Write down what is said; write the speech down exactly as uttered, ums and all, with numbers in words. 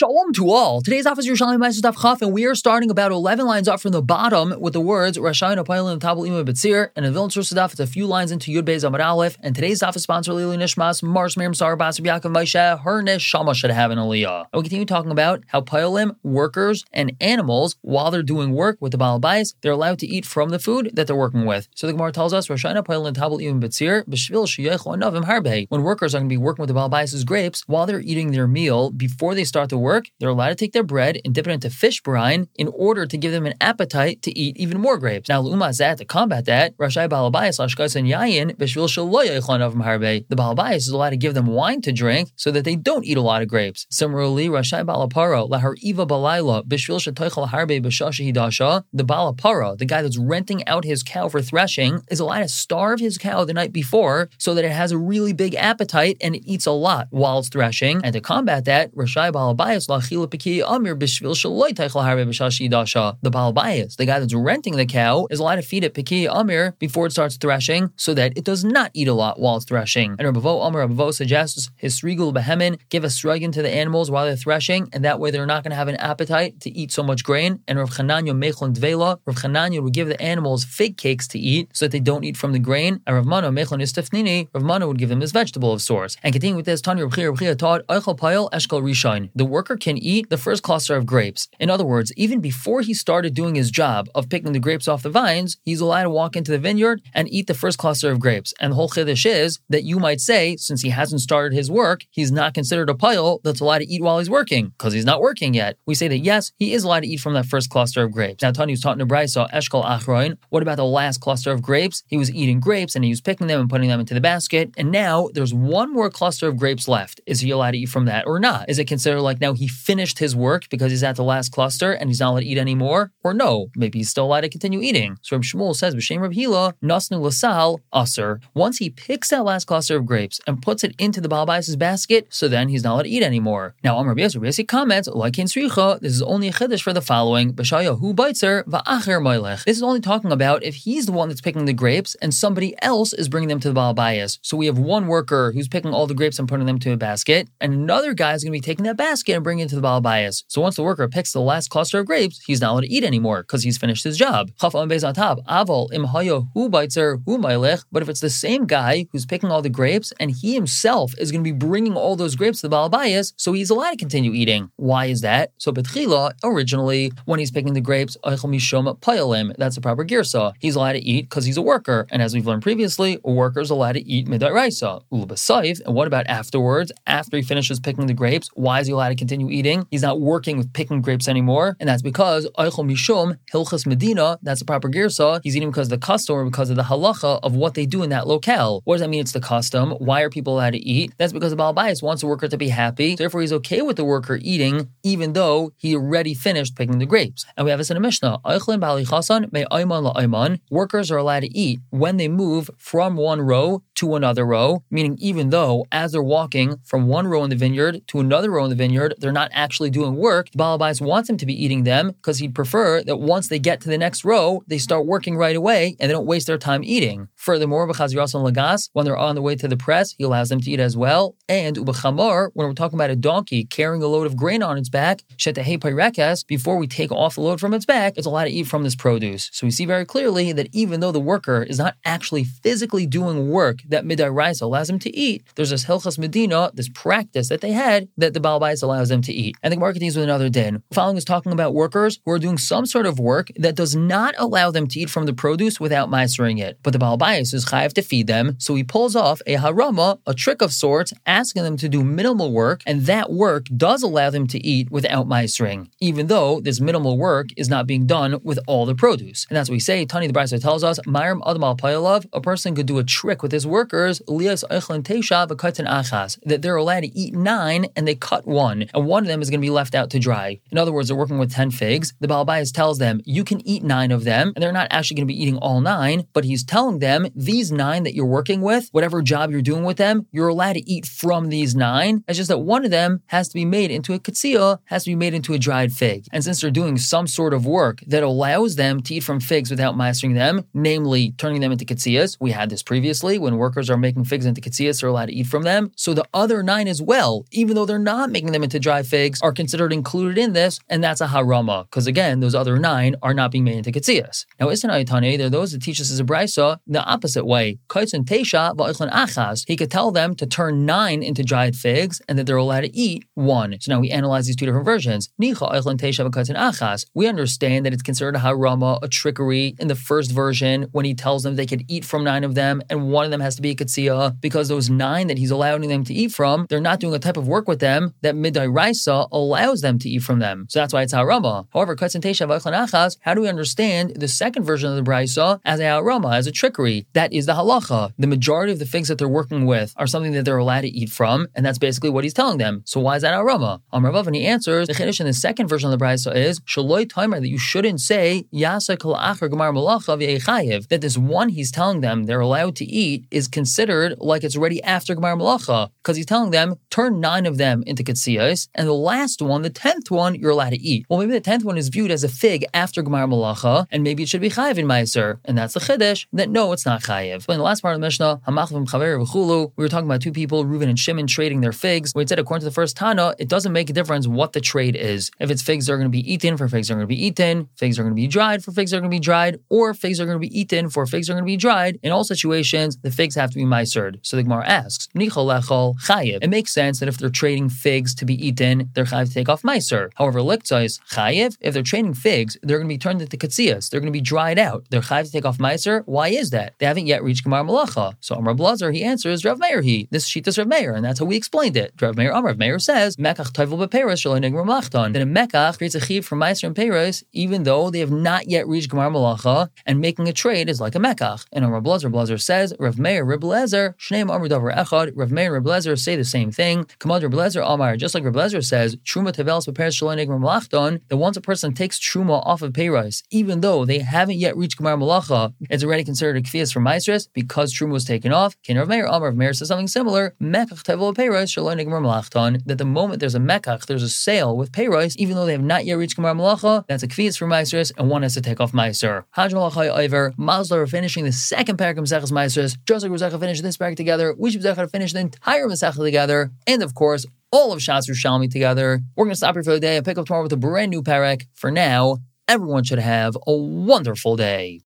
Shalom to all. Today's office is Yerushalayim Ma'aser Daf Chaf, and we are starting about eleven lines up from the bottom with the words Rashayin Apaylim Tabel Ima B'tzir, and in Vilna Source Daf, it's a few lines into Yud Beis Amud Aleph. And today's daf is sponsored Lili Nishmas Mars Miriam Sar Bas Yaakov Moshe. Her neshama should have an aliyah. And we continue talking about how Payalim, workers, and animals, while they're doing work with the Baal Bais, they're allowed to eat from the food that they're working with. So the Gemara tells us Rashayin Apaylim Tabel Ima B'tzir B'shvil Sheyechol Anavim Harbe. When workers are going to be working with the Baal Bais' grapes while they're eating their meal before they start to work, they're allowed to take their bread and dip it into fish brine in order to give them an appetite to eat even more grapes. Now, l'uma zat, to combat that, Rashai Baal Bayis lashkas and yayin b'shvil shelo yechlon avim harbe. The Baal Bayis is allowed to give them wine to drink so that they don't eat a lot of grapes. Similarly, Rashai Baal Aparo lahar iva balayla b'shvil shetoichel harbe b'shasha hidasha. The Baal Aparo, the guy that's renting out his cow for threshing, is allowed to starve his cow the night before so that it has a really big appetite and it eats a lot while it's threshing. And to combat that, Rashai Baal Bayis lachila peki amir b'shvil shelo teichel harbe b'shasha hidasha. The Baal Bayis, the guy that's renting the cow, is allowed to feed it peki amir before it starts threshing so that it does not eat a lot while it's threshing. And Rabavo Amir Rabavo suggests hisrigul behemin, give a srugin to the animals while they're threshing, and that way they're not going to have an appetite to eat so much grain. And Rav Chananya mechlon dvela, Rav Chananya would give the animals fig cakes to eat so that they don't eat from the grain. And Rav Mana mechlon istafnini, Rav Mana would give them this vegetable of sorts. And continuing with this, Tanya Rav Chia Rav Chia taught Eichel Payel Eshkal Rishon. The worker can eat the first cluster of grapes. In other words, even before he started doing his job of picking the grapes off the vines, he's allowed to walk into the vineyard and eat the first cluster of grapes. And the whole chiddush is that you might say, since he hasn't started his work, he's not considered a payil that's allowed to eat while he's working, because he's not working yet. We say that yes, he is allowed to eat from that first cluster of grapes. Now, Tanya was taught in the Brisa, Eshkal Achroin. What about the last cluster of grapes? He was eating grapes and he was picking them and putting them into the basket. And now there's one more cluster of grapes left. Is he allowed to eat from that or not? Is it considered like now he finished his work because he's at the last cluster and he's not allowed to eat anymore? Or no, maybe he's still allowed to continue eating. So Reb Shmuel says, B'Shem Reb Hila, Nasnu Lasal, Aser. Once he picks that last cluster of grapes and puts it into the Baal Bais' basket, so then he's not allowed to eat anymore. Now, Amar Rabbi Yossi comments, like in Sricha, this is only a chiddush for the following, B'Shaya Hu Baitzer Va'acher Moilech. This is only talking about if he's the one that's picking the grapes and somebody else is bringing them to the Baal Bais. So we have one worker who's picking all the grapes and putting them to a basket, and another guy is going to be taking that basket and bringing it to the Baal Bais. So once the worker picks the last cluster of grapes, he's not allowed to eat anymore because he's finished his job. But if it's the same guy who's picking all the grapes and he himself is going to be bringing all those grapes to the Baal Bais, so he's allowed to continue eating. Why is that? So Betchila, originally, when he's picking the grapes, that's the proper girsa. He's allowed to eat because he's a worker. And as we've learned previously, a worker is allowed to eat midaraisa. And what about afterwards? After he finishes picking the grapes, why is he allowed to continue eating? He's not working with picking grapes anymore. And that's because Eichel Mishum, Hilchas Medina, that's the proper girsa. He's eating because of the custom or because of the halacha of what they do in that locale. What does that mean? It's the custom. Why are people allowed to eat? That's because the Baal Bais wants the worker to be happy. Therefore, he's okay with the worker eating, even though he already finished picking the grapes. And we have this in a Mishnah. Workers are allowed to eat when they move from one row to another row, meaning even though as they're walking from one row in the vineyard to another row in the vineyard, they're not actually doing work, the Baal Bais wants them to be eating them because he'd prefer that once they get to the next row, they start working right away and they don't waste their time eating. Furthermore, lagas, when they're on the way to the press, he allows them to eat as well. And ubachamor, when we're talking about a donkey carrying a load of grain on its back, before we take off the load from its back, it's allowed to eat from this produce. So we see very clearly that even though the worker is not actually physically doing work that midaraisa allows him to eat, there's this hilchas medina, this practice that they had that the Baal Bais allows them to eat. And the Gemara continues with another din. The following is talking about workers who are doing some sort of work that does not allow them to eat from the produce without maasering it. But the Baal Bais is chayav to feed them, so he pulls off a harama, a trick of sorts, asking them to do minimal work, and that work does allow them to eat without maasering, even though this minimal work is not being done with all the produce. And that's what we say. Tani the Brisa tells us, Mayram Adam al Payalav, a person could do a trick with his workers, Lias Eichlin Teisha v'Kaitan Achas, that they're allowed to eat nine and they cut one, and one of them is going to be left out to dry. In other words, they're working with ten figs. The Baal Bais tells them, you can eat nine of them, and they're not actually going to be eating all nine, but he's telling them, these nine that you're working with, whatever job you're doing with them, you're allowed to eat from these nine. It's just that one of them has to be made into a katsiyah, has to be made into a dried fig. And since they're doing some sort of work that allows them to eat from figs without mastering them, namely turning them into katsiyas, we had this previously, when workers are making figs into katsiyas, they're allowed to eat from them. So the other nine as well, even though they're not making them into dried dry figs are considered included in this, and that's a harama, because again, those other nine are not being made into ketzias. Now, Isanayatane, there are those that teach us as a brisa the opposite way. Kaitzun teisha va'ichlin achas. He could tell them to turn nine into dried figs, and that they're allowed to eat one. So now we analyze these two different versions. Nicha eichlin teisha v'kaitzun achas. We understand that it's considered a harama, a trickery in the first version when he tells them they could eat from nine of them, and one of them has to be a ketzia, because those nine that he's allowing them to eat from, they're not doing a type of work with them that midday raisa allows them to eat from them. So that's why it's harama. However, kaitzun teisha v'ichlin achas, how do we understand the second version of the brisa as a harama, as a trickery? That is the halacha. The majority of the figs that they're working with are something that they're allowed to eat from, and that's basically what he's telling them. So why is that harama? Amar Rav, and he answers, the chiddush in the second version of the brisa is shaloi timer, that you shouldn't say yasa kol acher gemar malacha v'yechayev, that this one he's telling them they're allowed to eat is considered like it's already after gemar malacha, because he's telling them turn nine of them into ketziyos, and the last one, the tenth one, you're allowed to eat. Well, maybe the tenth one is viewed as a fig after gemar malacha, and maybe it should be chayev in meiser, and that's the chiddush that no, it's not chayev. But in the last part of the Mishnah, hamachvim chaver v'chulu, we were talking about two people, Reuven and Shimon, trading their figs. We said according to the first Tana, it doesn't make a difference what the trade is. If it's figs that are going to be eaten, for figs that are going to be eaten, figs are going to be dried, for figs that are going to be dried, or figs are going to be eaten, for figs are going to be dried. In all situations, the figs have to be meisered. So the Gemara asks, nichol lechol chayev. It makes sense that if they're trading figs to be eaten, they're chayev to take off meiser. However, liktzos chayev, if they're trading figs, they're going to be turned into katsias. They're going to be dried out. They're chayev to take off meiser. Why is that? They haven't yet reached gemar malacha. So Amar Blazer, he answers, Rav Meir he. This shittas Rav Meir, and that's how we explained it. Rav Meir, Amar Rav Meir says, mekach tovel beperos shaloi nigmar malachton. That a mekach creates a chiv for meiser and peros, even though they have not yet reached gemar malacha, and making a trade is like a mekach. And Amar Blazer, Blazer says, Rav Meir, Reb Lezer, shneim Amar davar echad. Rav Meir and Reb Lezer say the same thing. Kamad Reb Lezer Amar, just like Reb Lezer says, truma tevelos beperos shaloi nigmar malachton. That once a person takes truma off of peros, even though they haven't yet reached gemar malacha, it's already considered a kfias for meiseres because truma was taken off. Ken Rav Meir, Amar Rav Meir says something similar. Mekach tevel peros shaloi nigmar malachton. That the moment there's a mekach, there's a sale with peros, even though they have not yet reached gemar malacha, that's a kfias for meiseres, and one has to take off meiser. Haj malachai over. Mazlar are finishing the second parak of Maseches Meiseres. Just like we're finished this parak together, we should be finish the entire Masechah together, and of course, all of Shas Yerushalmi together. We're going to stop here for the day and pick up tomorrow with a brand new parak. For now, everyone should have a wonderful day.